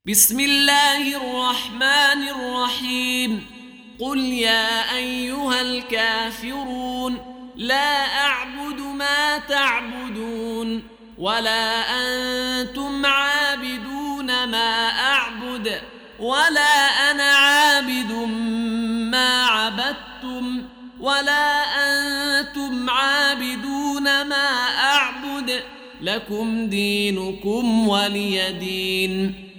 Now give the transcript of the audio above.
بسم الله الرحمن الرحيم. قل يا أيها الكافرون لا أعبد ما تعبدون ولا أنتم عابدون ما أعبد ولا أنا عابد ما عبدتم ولا أنتم عابدون ما أعبد لكم دينكم ولي دين.